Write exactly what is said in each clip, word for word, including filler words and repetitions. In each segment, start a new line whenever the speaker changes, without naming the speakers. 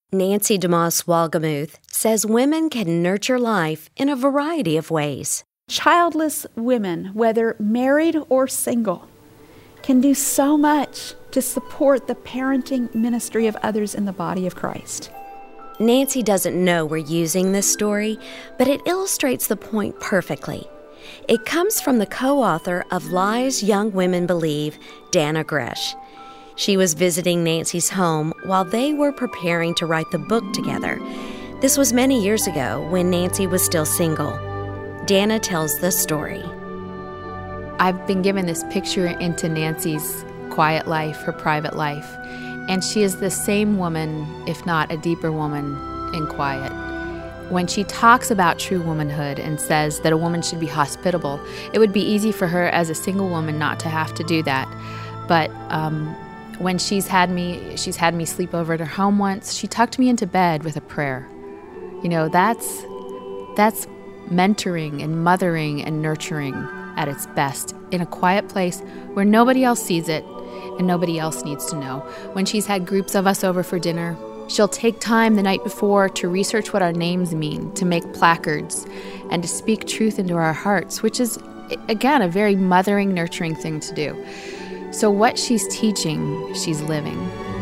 Nancy DeMoss Wolgemuth says women can nurture life in a variety of ways.
Childless women, whether married or single, can do so much to support the parenting ministry of others in the body of Christ.
Nancy doesn't know we're using this story, but it illustrates the point perfectly. It comes from the co-author of Lies Young Women Believe, Dannah Gresh. She was visiting Nancy's home while they were preparing to write the book together. This was many years ago when Nancy was still single. Dannah tells the story.
I've been given this picture into Nancy's quiet life, her private life, and she is the same woman, if not a deeper woman, in quiet. When she talks about true womanhood and says that a woman should be hospitable, it would be easy for her as a single woman not to have to do that. But um, when she's had me, she's had me sleep over at her home once, she tucked me into bed with a prayer. You know, that's that's mentoring and mothering and nurturing at its best in a quiet place where nobody else sees it and nobody else needs to know. When she's had groups of us over for dinner, she'll take time the night before to research what our names mean, to make placards, and to speak truth into our hearts, which is, again, a very mothering, nurturing thing to do. So what she's teaching, she's living.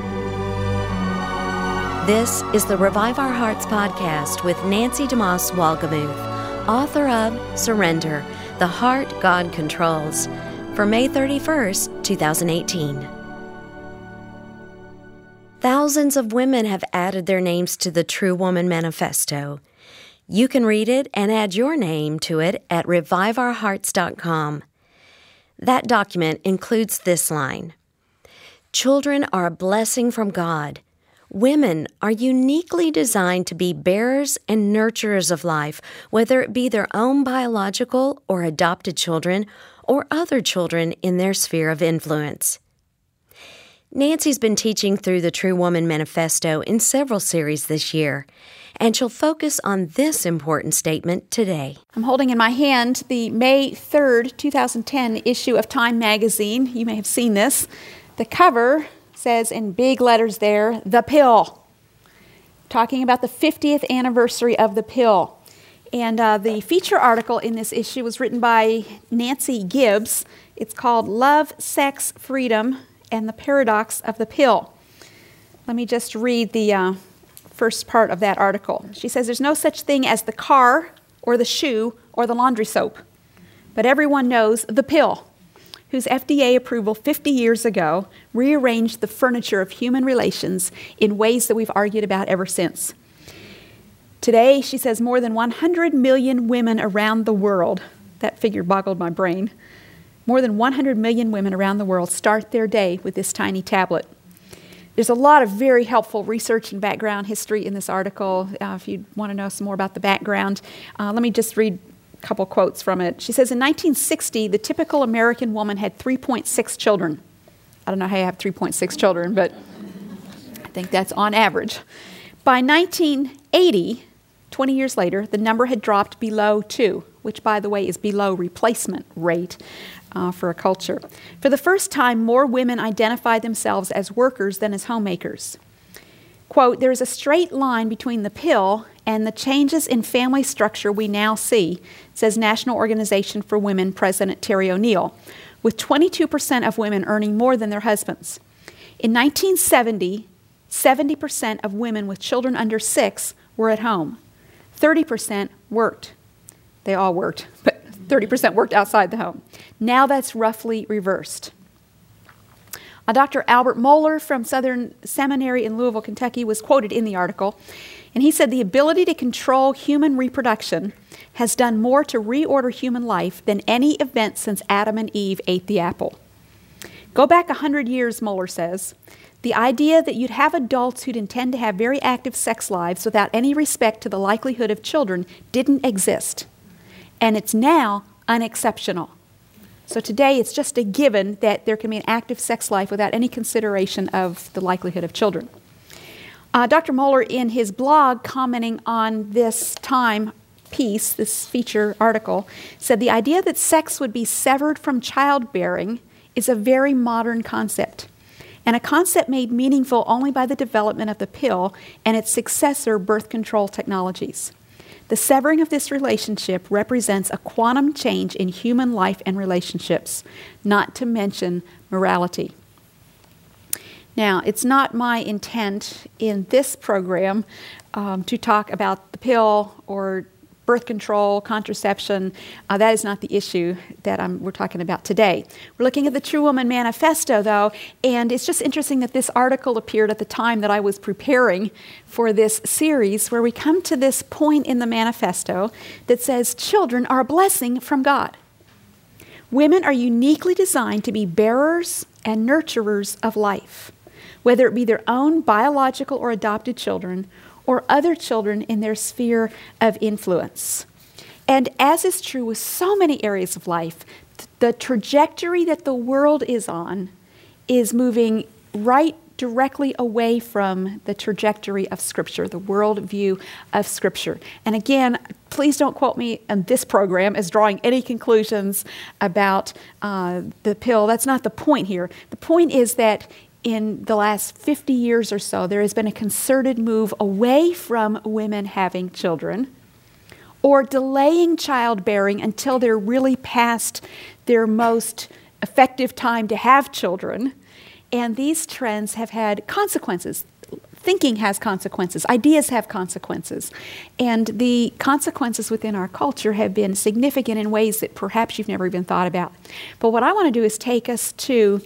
This is the Revive Our Hearts podcast with Nancy DeMoss Wolgemuth, author of Surrender, The Heart God Controls, for May thirty-first, twenty eighteen. Thousands of women have added their names to the True Woman Manifesto. You can read it and add your name to it at revive our hearts dot com. That document includes this line: children are a blessing from God. Women are uniquely designed to be bearers and nurturers of life, whether it be their own biological or adopted children or other children in their sphere of influence. Nancy's been teaching through the True Woman Manifesto in several series this year, and she'll focus on this important statement today.
I'm holding in my hand the May third, twenty ten issue of Time magazine. You may have seen this. The cover says in big letters there, "The Pill," talking about the fiftieth anniversary of the pill. And uh, the feature article in this issue was written by Nancy Gibbs. It's called Love, Sex, Freedom, and the Paradox of the Pill. Let me just read the uh, first part of that article. She says, there's no such thing as the car or the shoe or the laundry soap, but everyone knows the pill, whose F D A approval fifty years ago rearranged the furniture of human relations in ways that we've argued about ever since. Today, she says, more than one hundred million women around the world, that figure boggled my brain, more than one hundred million women around the world start their day with this tiny tablet. There's a lot of very helpful research and background history in this article. Uh, if you want to know some more about the background, uh, let me just read a couple quotes from it. She says, in nineteen sixty, the typical American woman had three point six children. I don't know how you have three point six children, but I think that's on average. By nineteen eighty, twenty years later, the number had dropped below two, which, by the way, is below replacement rate uh, for a culture. For the first time, more women identified themselves as workers than as homemakers. Quote, there is a straight line between the pill and the changes in family structure we now see, says National Organization for Women President Terry O'Neill, with twenty-two percent of women earning more than their husbands. In nineteen seventy, seventy percent of women with children under six were at home. thirty percent worked. They all worked, but thirty percent worked outside the home. Now that's roughly reversed. Uh, Doctor Albert Mohler from Southern Seminary in Louisville, Kentucky, was quoted in the article, and he said the ability to control human reproduction has done more to reorder human life than any event since Adam and Eve ate the apple. Go back one hundred years, Mohler says. The idea that you'd have adults who'd intend to have very active sex lives without any respect to the likelihood of children didn't exist. And it's now unexceptional. So today it's just a given that there can be an active sex life without any consideration of the likelihood of children. Uh, Doctor Mohler, in his blog, commenting on this Time piece, this feature article, said the idea that sex would be severed from childbearing is a very modern concept. and a concept made meaningful only by the development of the pill and its successor birth control technologies. The severing of this relationship represents a quantum change in human life and relationships, not to mention morality. Now, it's not my intent in this program um, to talk about the pill or birth control, contraception. Uh, that is not the issue that I'm, we're talking about today. We're looking at the True Woman Manifesto, though, and it's just interesting that this article appeared at the time that I was preparing for this series, where we come to this point in the manifesto that says children are a blessing from God. Women are uniquely designed to be bearers and nurturers of life, whether it be their own biological or adopted children, or other children in their sphere of influence. And as is true with so many areas of life, th- the trajectory that the world is on is moving right directly away from the trajectory of Scripture, the worldview of Scripture. And again, please don't quote me in this program as drawing any conclusions about uh, the pill. That's not the point here. The point is that in the last fifty years or so, there has been a concerted move away from women having children or delaying childbearing until they're really past their most effective time to have children. And these trends have had consequences. Thinking has consequences. Ideas have consequences. And the consequences within our culture have been significant in ways that perhaps you've never even thought about. But what I want to do is take us to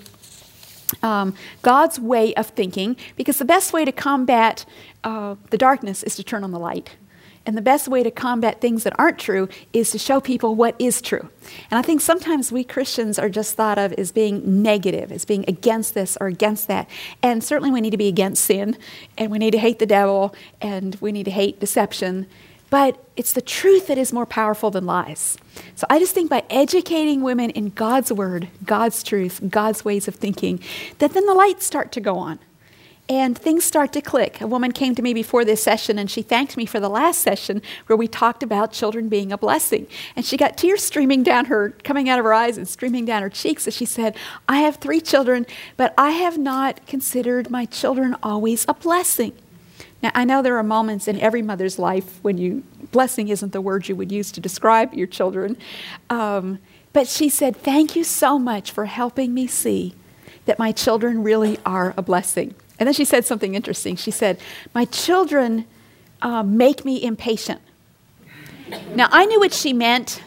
Um, God's way of thinking, because the best way to combat uh, the darkness is to turn on the light. And the best way to combat things that aren't true is to show people what is true. And I think sometimes we Christians are just thought of as being negative, as being against this or against that. And certainly we need to be against sin, and we need to hate the devil, and we need to hate deception. But it's the truth that is more powerful than lies. So I just think by educating women in God's word, God's truth, God's ways of thinking, that then the lights start to go on and things start to click. A woman came to me before this session and she thanked me for the last session where we talked about children being a blessing. And she got tears streaming down her, coming out of her eyes and streaming down her cheeks as she said, I have three children, but I have not considered my children always a blessing. Now, I know there are moments in every mother's life when you, blessing isn't the word you would use to describe your children. Um, but she said, thank you so much for helping me see that my children really are a blessing. And then she said something interesting. She said, my children uh, make me impatient. Now, I knew what she meant,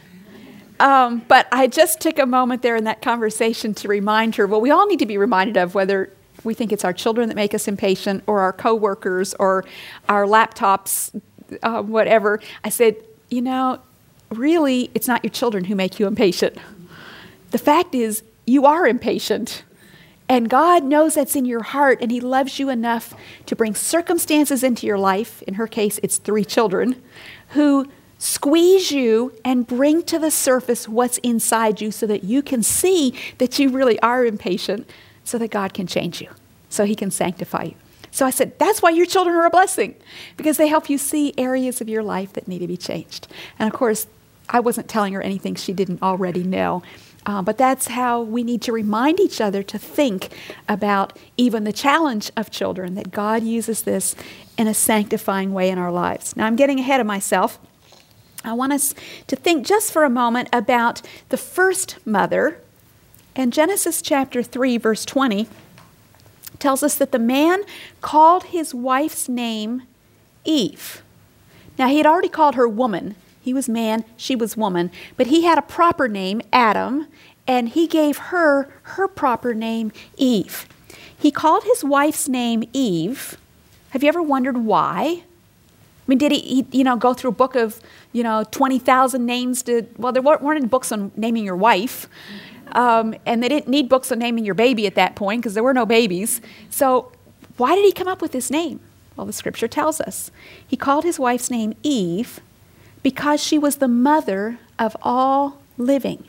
um, but I just took a moment there in that conversation to remind her, well, we all need to be reminded of whether we think it's our children that make us impatient, or our coworkers, or our laptops, uh, whatever. I said, you know, really, it's not your children who make you impatient. The fact is, you are impatient. And God knows that's in your heart, and He loves you enough to bring circumstances into your life, in her case, it's three children, who squeeze you and bring to the surface what's inside you so that you can see that you really are impatient, so that God can change you, so He can sanctify you. So I said, that's why your children are a blessing, because they help you see areas of your life that need to be changed. And of course, I wasn't telling her anything she didn't already know, uh, but that's how we need to remind each other to think about even the challenge of children, that God uses this in a sanctifying way in our lives. Now, I'm getting ahead of myself. I want us to think just for a moment about the first mother. And Genesis chapter three, verse twenty, tells us that the man called his wife's name Eve. Now, he had already called her woman. He was man, she was woman. But he had a proper name, Adam, and he gave her her proper name, Eve. He called his wife's name Eve. Have you ever wondered why? I mean, did he, he you know, go through a book of, you know, twenty thousand names to, well, there weren't any books on naming your wife. Um, and they didn't need books on naming your baby at that point because there were no babies. So why did he come up with this name? Well, the Scripture tells us. He called his wife's name Eve because she was the mother of all living.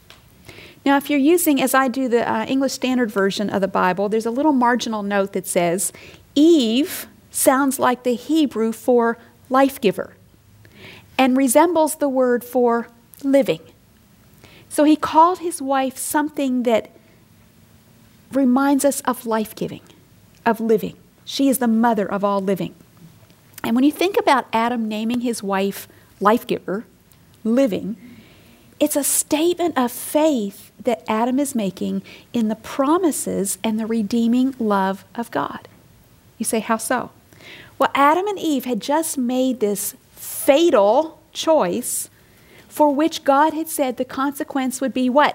Now, if you're using, as I do, the uh, English Standard Version of the Bible, there's a little marginal note that says, Eve sounds like the Hebrew for life giver and resembles the word for living. So he called his wife something that reminds us of life-giving, of living. She is the mother of all living. And when you think about Adam naming his wife life-giver, living, it's a statement of faith that Adam is making in the promises and the redeeming love of God. You say, how so? Well, Adam and Eve had just made this fatal choice for which God had said the consequence would be what?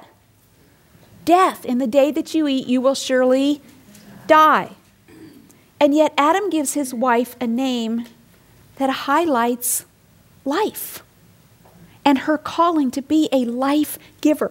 Death. In the day that you eat, you will surely die. And yet Adam gives his wife a name that highlights life and her calling to be a life giver.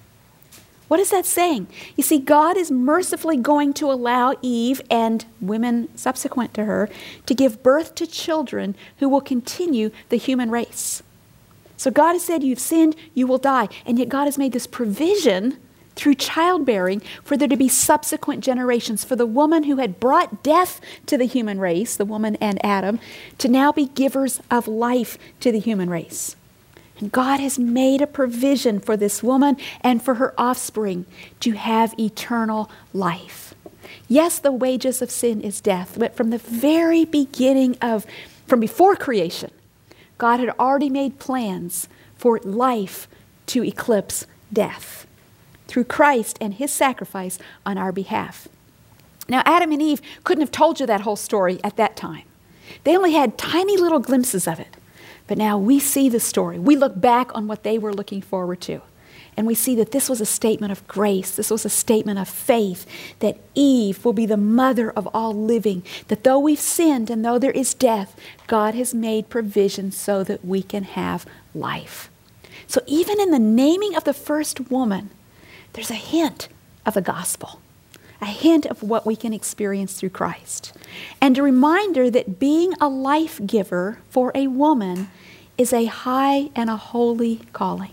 What is that saying? You see, God is mercifully going to allow Eve and women subsequent to her to give birth to children who will continue the human race. So God has said, you've sinned, you will die. And yet God has made this provision through childbearing for there to be subsequent generations, for the woman who had brought death to the human race, the woman and Adam, to now be givers of life to the human race. And God has made a provision for this woman and for her offspring to have eternal life. Yes, the wages of sin is death, but from the very beginning of, from before creation, God had already made plans for life to eclipse death through Christ and his sacrifice on our behalf. Now, Adam and Eve couldn't have told you that whole story at that time. They only had tiny little glimpses of it. But now we see the story. We look back on what they were looking forward to. And we see that this was a statement of grace. This was a statement of faith that Eve will be the mother of all living. That though we've sinned and though there is death, God has made provision so that we can have life. So even in the naming of the first woman, there's a hint of the gospel. A hint of what we can experience through Christ. And a reminder that being a life giver for a woman is a high and a holy calling.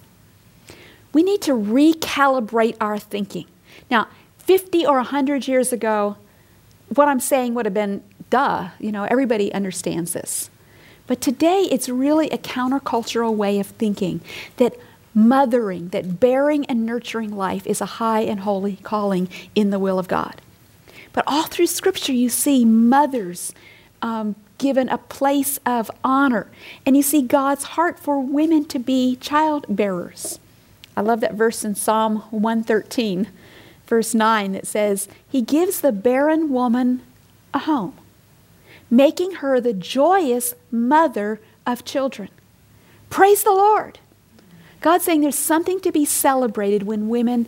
We need to recalibrate our thinking. Now, fifty or one hundred years ago, what I'm saying would have been, duh, you know, everybody understands this. But today, it's really a countercultural way of thinking that mothering, that bearing and nurturing life is a high and holy calling in the will of God. But all through Scripture, you see mothers um, given a place of honor. And you see God's heart for women to be child bearers. I love that verse in Psalm one thirteen, verse nine, that says, He gives the barren woman a home, making her the joyous mother of children. Praise the Lord. God's saying there's something to be celebrated when women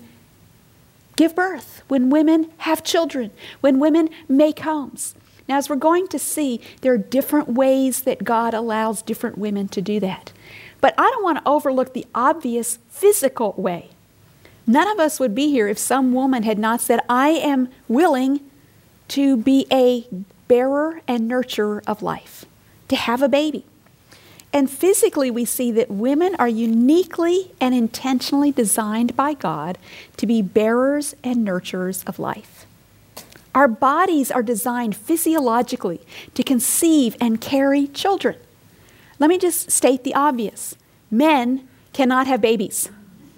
give birth, when women have children, when women make homes. Now, as we're going to see, there are different ways that God allows different women to do that. But I don't want to overlook the obvious physical way. None of us would be here if some woman had not said, I am willing to be a bearer and nurturer of life, to have a baby. And physically, we see that women are uniquely and intentionally designed by God to be bearers and nurturers of life. Our bodies are designed physiologically to conceive and carry children. Let me just state the obvious. Men cannot have babies.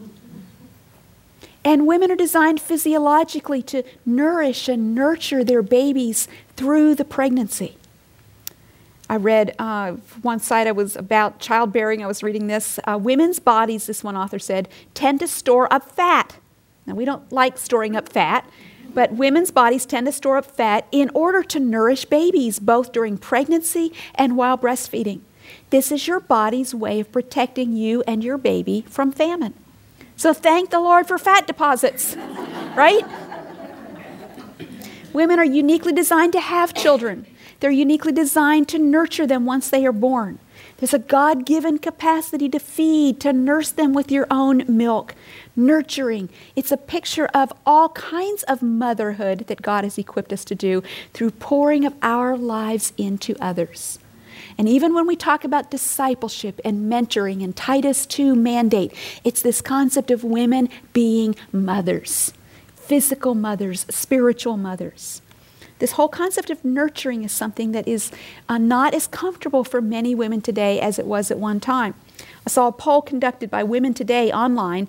And women are designed physiologically to nourish and nurture their babies through the pregnancy. I read uh, one side I was about childbearing. I was reading this. Uh, women's bodies, this one author said, tend to store up fat. Now, we don't like storing up fat, but women's bodies tend to store up fat in order to nourish babies, both during pregnancy and while breastfeeding. This is your body's way of protecting you and your baby from famine. So thank the Lord for fat deposits, right? Women are uniquely designed to have children. They're uniquely designed to nurture them once they are born. There's a God-given capacity to feed, to nurse them with your own milk. Nurturing. It's a picture of all kinds of motherhood that God has equipped us to do through pouring of our lives into others. And even when we talk about discipleship and mentoring and Titus two mandate, it's this concept of women being mothers. Physical mothers, spiritual mothers. This whole concept of nurturing is something that is uh, not as comfortable for many women today as it was at one time. I saw a poll conducted by Women Today online,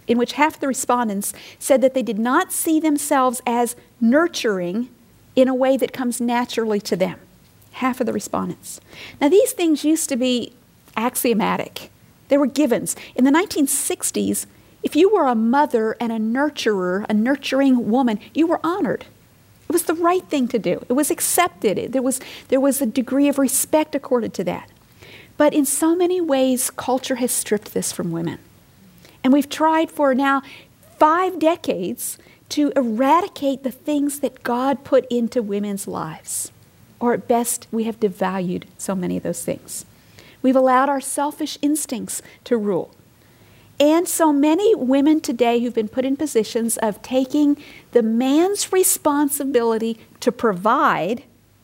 in which half of the respondents said that they did not see themselves as nurturing in a way that comes naturally to them. Half of the respondents. Now, these things used to be axiomatic. They were givens. In the nineteen sixties, if you were a mother and a nurturer, a nurturing woman, you were honored. It was the right thing to do. It was accepted. There was, there was a degree of respect accorded to that. But in so many ways, culture has stripped this from women. And we've tried for now five decades to eradicate the things that God put into women's lives. Or at best, we have devalued so many of those things. We've allowed our selfish instincts to rule. And so many women today who've been put in positions of taking the man's responsibility to provide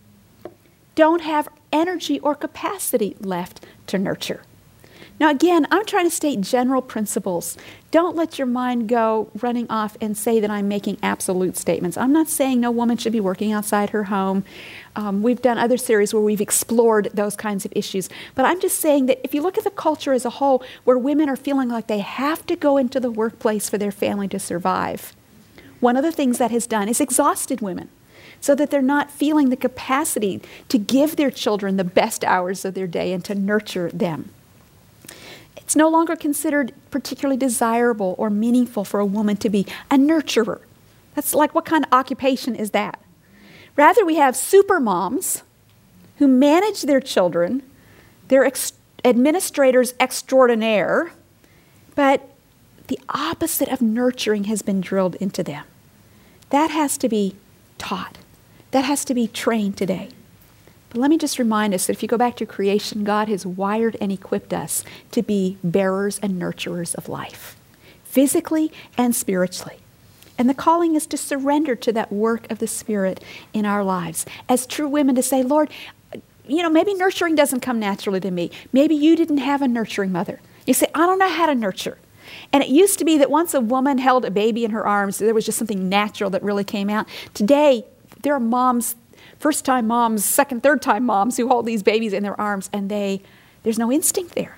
don't have energy or capacity left to nurture. Now again, I'm trying to state general principles. Don't let your mind go running off and say that I'm making absolute statements. I'm not saying no woman should be working outside her home. Um, we've done other series where we've explored those kinds of issues. But I'm just saying that if you look at the culture as a whole, where women are feeling like they have to go into the workplace for their family to survive, one of the things that has done is exhausted women, so that they're not feeling the capacity to give their children the best hours of their day and to nurture them. It's no longer considered particularly desirable or meaningful for a woman to be a nurturer. That's like, what kind of occupation is that? Rather, we have super moms who manage their children. They're ex- administrators extraordinaire, but the opposite of nurturing has been drilled into them. That has to be taught. That has to be trained today. But let me just remind us that if you go back to creation, God has wired and equipped us to be bearers and nurturers of life, physically and spiritually. And the calling is to surrender to that work of the Spirit in our lives. As true women, to say, Lord, you know, maybe nurturing doesn't come naturally to me. Maybe you didn't have a nurturing mother. You say, I don't know how to nurture. And it used to be that once a woman held a baby in her arms, there was just something natural that really came out. Today, there are moms, first-time moms, second, third-time moms who hold these babies in their arms, and they there's no instinct there.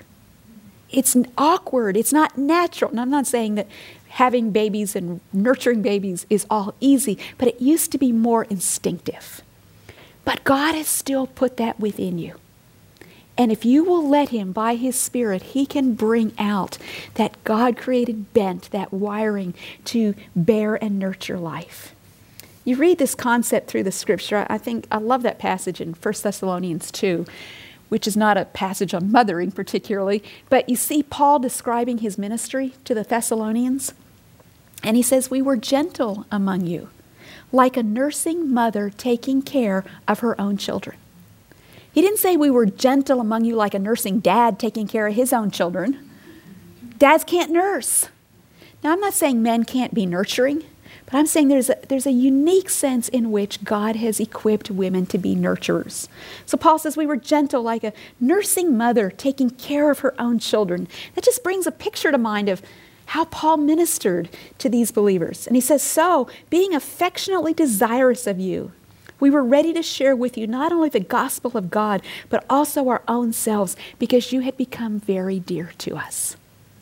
It's awkward. It's not natural. And I'm not saying that having babies and nurturing babies is all easy, but it used to be more instinctive. But God has still put that within you. And if you will let Him, by His Spirit, He can bring out that God-created bent, that wiring to bear and nurture life. You read this concept through the Scripture. I think I love that passage in First Thessalonians two, which is not a passage on mothering particularly, but you see Paul describing his ministry to the Thessalonians, and he says, we were gentle among you, like a nursing mother taking care of her own children. He didn't say we were gentle among you like a nursing dad taking care of his own children. Dads can't nurse. Now, I'm not saying men can't be nurturing, but I'm saying there's a, there's a unique sense in which God has equipped women to be nurturers. So Paul says we were gentle like a nursing mother taking care of her own children. That just brings a picture to mind of how Paul ministered to these believers. And he says, so, being affectionately desirous of you, we were ready to share with you not only the gospel of God, but also our own selves, because you had become very dear to us.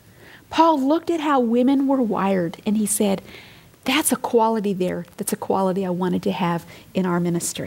Paul looked at how women were wired, and he said, that's a quality there. That's a quality I wanted to have in our ministry.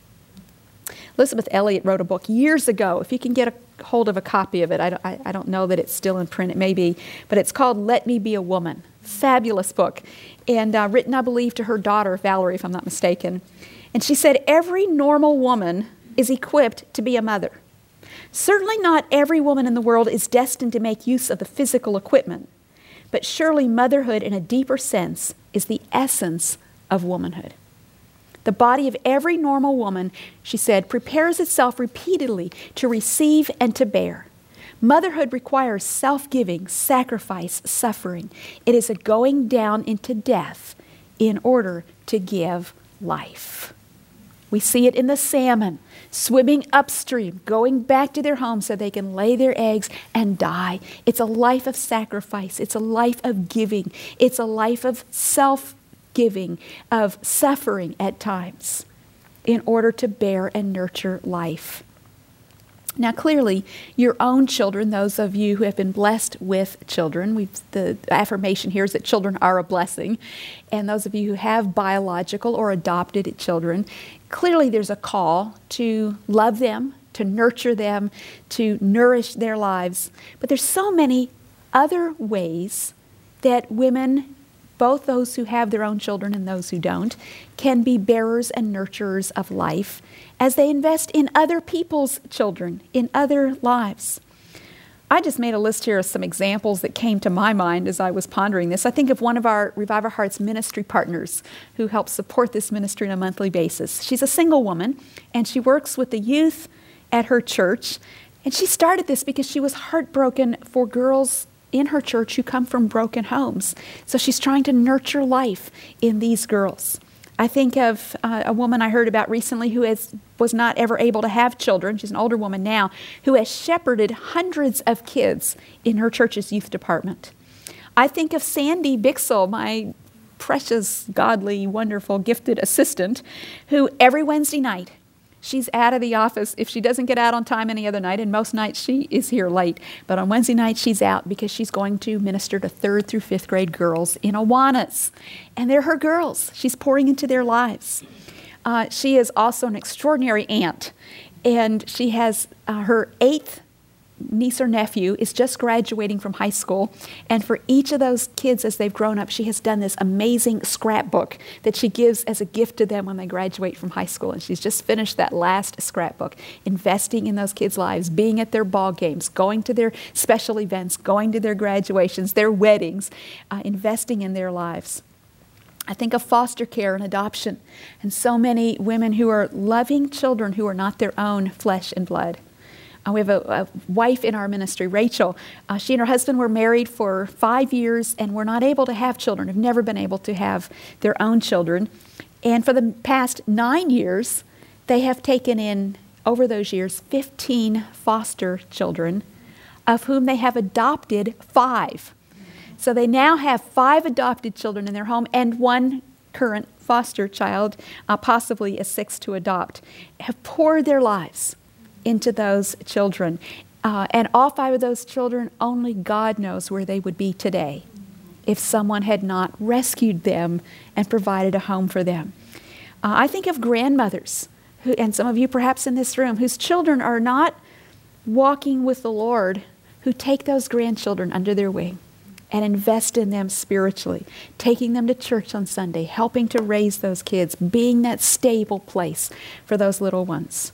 Elizabeth Elliot wrote a book years ago. If you can get a hold of a copy of it, I don't, I, I don't know that it's still in print. It may be. But it's called Let Me Be a Woman. Fabulous book. And uh, written, I believe, to her daughter, Valerie, if I'm not mistaken. And she said, every normal woman is equipped to be a mother. Certainly not every woman in the world is destined to make use of the physical equipment. But surely motherhood in a deeper sense is the essence of womanhood. The body of every normal woman, she said, prepares itself repeatedly to receive and to bear. Motherhood requires self-giving, sacrifice, suffering. It is a going down into death in order to give life. We see it in the salmon swimming upstream, going back to their home so they can lay their eggs and die. It's a life of sacrifice. It's a life of giving. It's a life of self-giving, of suffering at times in order to bear and nurture life. Now, clearly, your own children, those of you who have been blessed with children, we've, the affirmation here is that children are a blessing, and those of you who have biological or adopted children, clearly there's a call to love them, to nurture them, to nourish their lives. But there's so many other ways that women, both those who have their own children and those who don't, can be bearers and nurturers of life as they invest in other people's children, in other lives. I just made a list here of some examples that came to my mind as I was pondering this. I think of one of our Revive Our Hearts ministry partners who helps support this ministry on a monthly basis. She's a single woman, and she works with the youth at her church. And she started this because she was heartbroken for girls in her church who come from broken homes. So she's trying to nurture life in these girls. I think of uh, a woman I heard about recently who has, was not ever able to have children. She's an older woman now, who has shepherded hundreds of kids in her church's youth department. I think of Sandy Bixel, my precious, godly, wonderful, gifted assistant, who every Wednesday night, she's out of the office. If she doesn't get out on time any other night, and most nights she is here late, but on Wednesday night she's out because she's going to minister to third through fifth grade girls in Awanas. And they're her girls. She's pouring into their lives. Uh, she is also an extraordinary aunt, and she has uh, her eighth niece or nephew is just graduating from high school, and for each of those kids as they've grown up, she has done this amazing scrapbook that she gives as a gift to them when they graduate from high school. And she's just finished that last scrapbook, investing in those kids' lives, being at their ball games, going to their special events, going to their graduations, their weddings, uh, investing in their lives. I think of foster care and adoption, and so many women who are loving children who are not their own flesh and blood. Uh, we have a, a wife in our ministry, Rachel. Uh, she and her husband were married for five years and were not able to have children, have never been able to have their own children. And for the past nine years, they have taken in, over those years, fifteen foster children, of whom they have adopted five. So they now have five adopted children in their home and one current foster child, uh, possibly a sixth to adopt, have poured their lives into those children. Uh, and all five of those children, only God knows where they would be today if someone had not rescued them and provided a home for them. Uh, I think of grandmothers, who, and some of you perhaps in this room, whose children are not walking with the Lord, who take those grandchildren under their wing and invest in them spiritually, taking them to church on Sunday, helping to raise those kids, being that stable place for those little ones.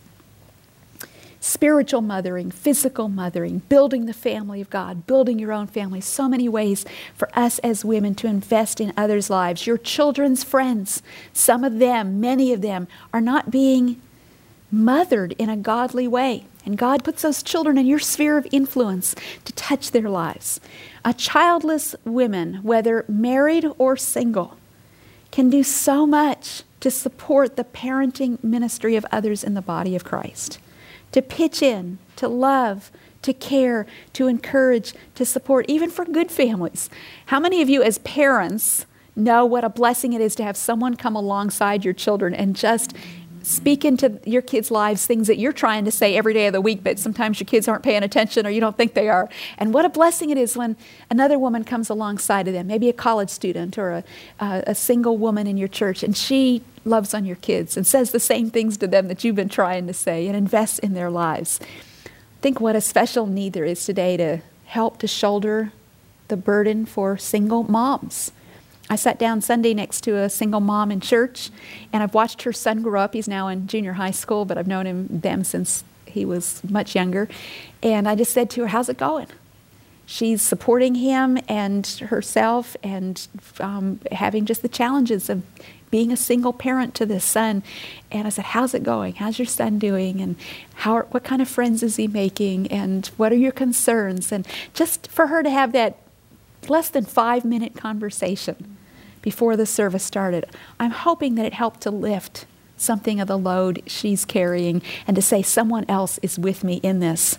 Spiritual mothering, physical mothering, building the family of God, building your own family. So many ways for us as women to invest in others' lives. Your children's friends, some of them, many of them, are not being mothered in a godly way. And God puts those children in your sphere of influence to touch their lives. A childless women, whether married or single, can do so much to support the parenting ministry of others in the body of Christ. To pitch in, to love, to care, to encourage, to support, even for good families. How many of you as parents know what a blessing it is to have someone come alongside your children and just speak into your kids' lives things that you're trying to say every day of the week, but sometimes your kids aren't paying attention or you don't think they are. And what a blessing it is when another woman comes alongside of them, maybe a college student or a, a, a single woman in your church, and she loves on your kids and says the same things to them that you've been trying to say and invests in their lives. Think what a special need there is today to help to shoulder the burden for single moms. I sat down Sunday next to a single mom in church, and I've watched her son grow up. He's now in junior high school, but I've known him them since he was much younger. And I just said to her, how's it going? She's supporting him and herself and um, having just the challenges of being a single parent to this son. And I said, how's it going? How's your son doing? And how? Are, what kind of friends is he making? And what are your concerns? And just for her to have that less than five minute conversation before the service started, I'm hoping that it helped to lift something of the load she's carrying and to say someone else is with me in this.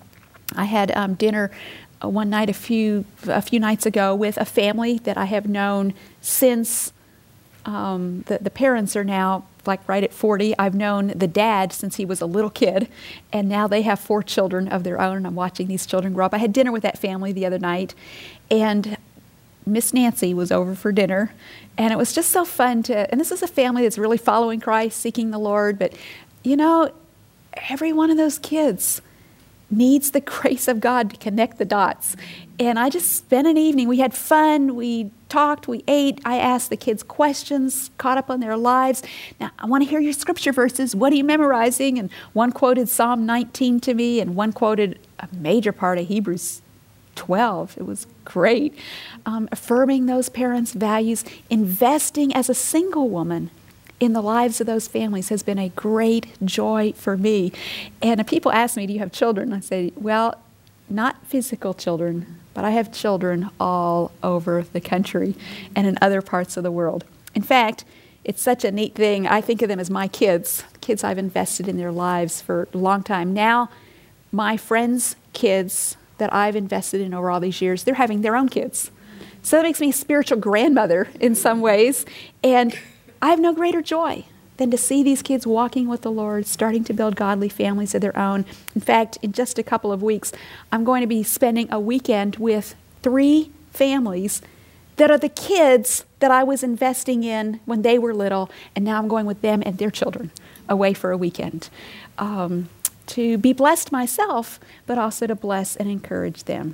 I had um, dinner uh, one night a few a few nights ago with a family that I have known since Um, the, the parents are now like right at forty. I've known the dad since he was a little kid, and now they have four children of their own, and I'm watching these children grow up. I had dinner with that family the other night, and Miss Nancy was over for dinner, and it was just so fun to, and this is a family that's really following Christ, seeking the Lord, but you know, every one of those kids needs the grace of God to connect the dots. And I just spent an evening. We had fun. We talked. We ate. I asked the kids questions, caught up on their lives. Now, I want to hear your scripture verses. What are you memorizing? And one quoted Psalm nineteen to me, and one quoted a major part of Hebrews twelve. It was great. Um, affirming those parents' values, investing as a single woman in the lives of those families has been a great joy for me. And if people ask me, do you have children? I say, well, not physical children, but I have children all over the country and in other parts of the world. In fact, it's such a neat thing. I think of them as my kids, kids I've invested in their lives for a long time. Now, my friends' kids that I've invested in over all these years, they're having their own kids. So that makes me a spiritual grandmother in some ways. And I have no greater joy than to see these kids walking with the Lord, starting to build godly families of their own. In fact, in just a couple of weeks, I'm going to be spending a weekend with three families that are the kids that I was investing in when they were little, and now I'm going with them and their children away for a weekend um, to be blessed myself, but also to bless and encourage them.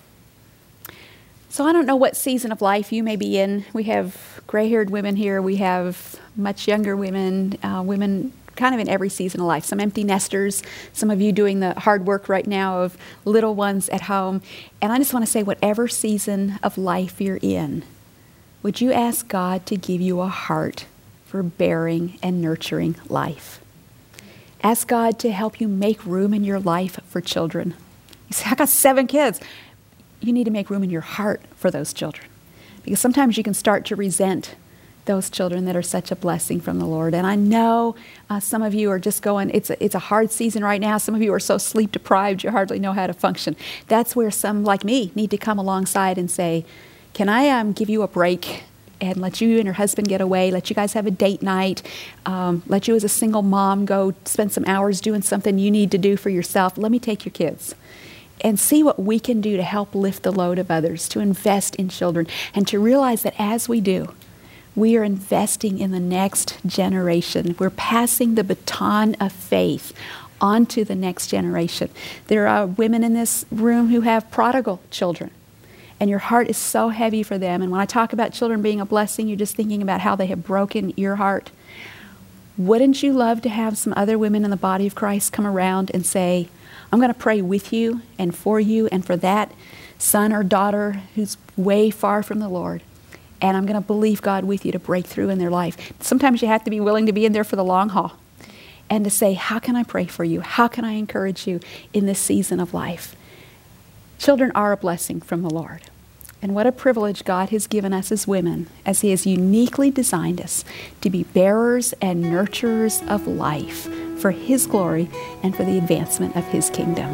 So I don't know what season of life you may be in. We have gray-haired women here. We have much younger women, uh, women kind of in every season of life. Some empty nesters, some of you doing the hard work right now of little ones at home. And I just want to say, whatever season of life you're in, would you ask God to give you a heart for bearing and nurturing life? Ask God to help you make room in your life for children. You say, I got seven kids. You need to make room in your heart for those children. Because sometimes you can start to resent those children that are such a blessing from the Lord. And I know uh, some of you are just going, it's a, it's a hard season right now. Some of you are so sleep deprived you hardly know how to function. That's where some like me need to come alongside and say, can I um, give you a break and let you and your husband get away, let you guys have a date night, um, let you as a single mom go spend some hours doing something you need to do for yourself. Let me take your kids and see what we can do to help lift the load of others, to invest in children, and to realize that as we do, we are investing in the next generation. We're passing the baton of faith on to the next generation. There are women in this room who have prodigal children, and your heart is so heavy for them. And when I talk about children being a blessing, you're just thinking about how they have broken your heart. Wouldn't you love to have some other women in the body of Christ come around and say, I'm going to pray with you and for you and for that son or daughter who's way far from the Lord. And I'm going to believe God with you to break through in their life. Sometimes you have to be willing to be in there for the long haul and to say, how can I pray for you? How can I encourage you in this season of life? Children are a blessing from the Lord. And what a privilege God has given us as women, as He has uniquely designed us to be bearers and nurturers of life for His glory and for the advancement of His kingdom.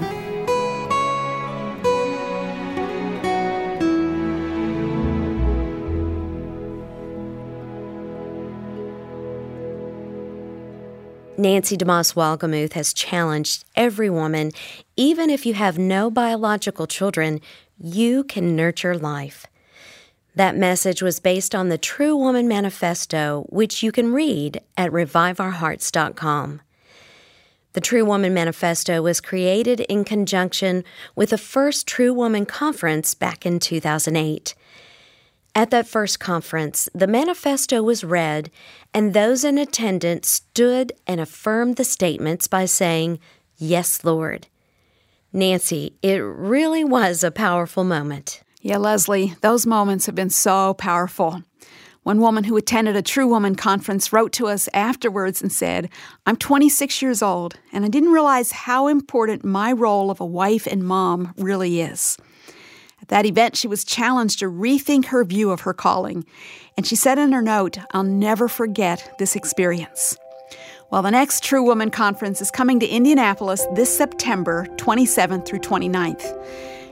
Nancy DeMoss Wolgemuth has challenged every woman, even if you have no biological children, you can nurture life. That message was based on the True Woman Manifesto, which you can read at revive our hearts dot com. The True Woman Manifesto was created in conjunction with the first True Woman Conference back in two thousand eight. At that first conference, the manifesto was read, and those in attendance stood and affirmed the statements by saying, "Yes, Lord." Nancy, it really was a powerful moment.
Yeah, Leslie, those moments have been so powerful. One woman who attended a True Woman conference wrote to us afterwards and said, I'm twenty-six years old, and I didn't realize how important my role of a wife and mom really is. At that event, she was challenged to rethink her view of her calling, and she said in her note, I'll never forget this experience. Well, the next True Woman Conference is coming to Indianapolis this September twenty-seventh through twenty-ninth.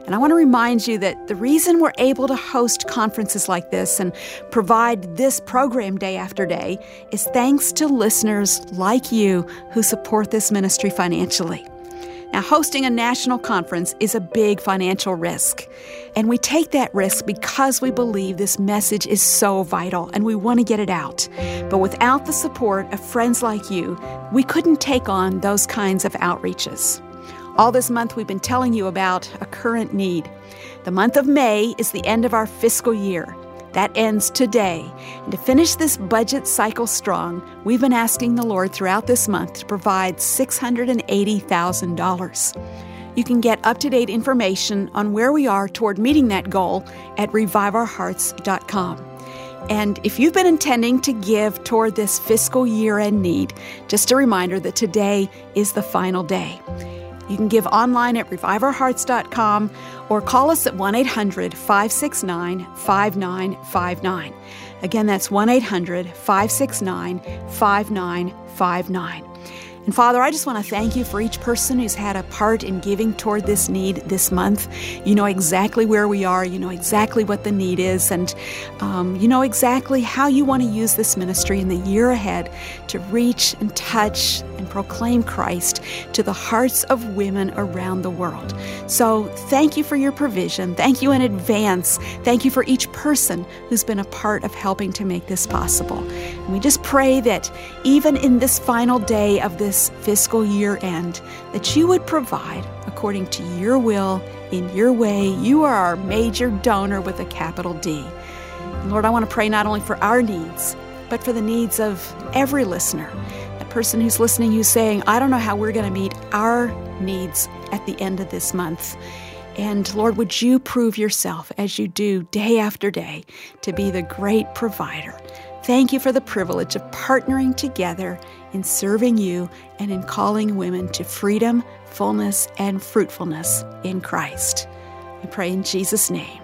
And I want to remind you that the reason we're able to host conferences like this and provide this program day after day is thanks to listeners like you who support this ministry financially. Now, hosting a national conference is a big financial risk, and we take that risk because we believe this message is so vital and we want to get it out. But without the support of friends like you, we couldn't take on those kinds of outreaches. All this month, we've been telling you about a current need. The month of May is the end of our fiscal year. That ends today. And to finish this budget cycle strong, we've been asking the Lord throughout this month to provide six hundred eighty thousand dollars. You can get up-to-date information on where we are toward meeting that goal at revive our hearts dot com. And if you've been intending to give toward this fiscal year-end need, just a reminder that today is the final day. You can give online at revive our hearts dot com or call us at one eight hundred, five six nine, five nine five nine. Again, that's one eight hundred, five six nine, five nine five nine. And Father, I just want to thank you for each person who's had a part in giving toward this need this month. You know exactly where we are. You know exactly what the need is. And um, you know exactly how you want to use this ministry in the year ahead to reach and touch and proclaim Christ to the hearts of women around the world. So thank you for your provision. Thank you in advance. Thank you for each person who's been a part of helping to make this possible. And we just pray that even in this final day of this fiscal year end, that you would provide according to your will, in your way. You are our major donor with a capital D. And Lord, I want to pray not only for our needs, but for the needs of every listener. That person who's listening who's saying, I don't know how we're going to meet our needs at the end of this month. And Lord, would you prove yourself as you do day after day to be the great provider. Thank you for the privilege of partnering together in serving you and in calling women to freedom, fullness, and fruitfulness in Christ. I pray in Jesus' name.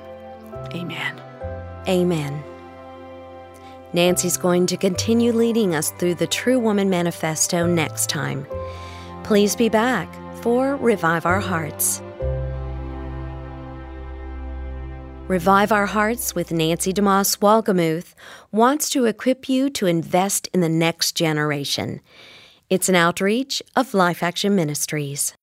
Amen.
Amen. Nancy's going to continue leading us through the True Woman Manifesto next time. Please be back for Revive Our Hearts. Revive Our Hearts with Nancy DeMoss Wolgemuth wants to equip you to invest in the next generation. It's an outreach of Life Action Ministries.